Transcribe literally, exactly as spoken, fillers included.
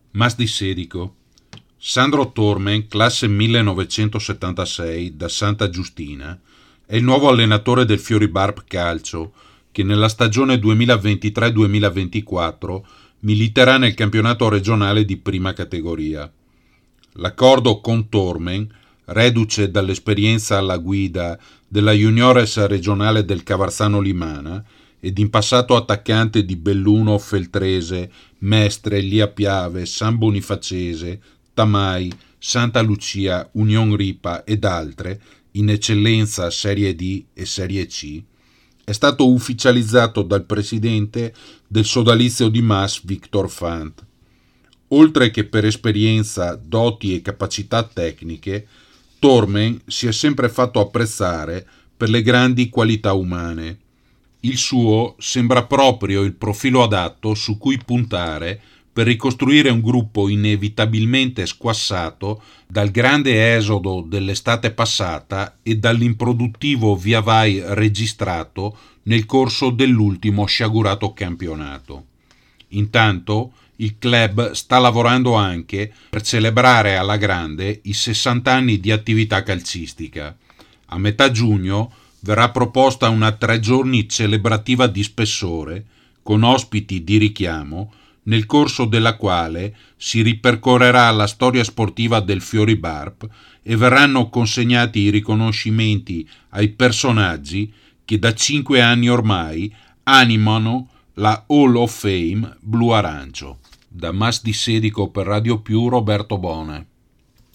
Mas di Sedico. Sandro Tormen, classe millenovecentosettantasei, da Santa Giustina, è il nuovo allenatore del Fioribarp Calcio, che nella stagione duemilaventitré duemilaventiquattro militerà nel campionato regionale di prima categoria. L'accordo con Tormen, reduce dall'esperienza alla guida della Juniores regionale del Cavarzano Limana ed in passato attaccante di Belluno, Feltrese, Mestre, Lia Piave, San Bonifacese, Tamai, Santa Lucia, Union Ripa ed altre, in eccellenza Serie D e Serie C, è stato ufficializzato dal presidente del sodalizio di Mas, Victor Fant. Oltre che per esperienza, doti e capacità tecniche, Tormen si è sempre fatto apprezzare per le grandi qualità umane. Il suo sembra proprio il profilo adatto su cui puntare per ricostruire un gruppo inevitabilmente squassato dal grande esodo dell'estate passata e dall'improduttivo via vai registrato nel corso dell'ultimo sciagurato campionato. Intanto il club sta lavorando anche per celebrare alla grande i sessanta anni di attività calcistica. A metà giugno verrà proposta una tre giorni celebrativa di spessore, con ospiti di richiamo, nel corso della quale si ripercorrerà la storia sportiva del Fioribarp e verranno consegnati i riconoscimenti ai personaggi che da cinque anni ormai animano la Hall of Fame blu-arancio. Da Mas di Sedico per Radio Più, Roberto Bone.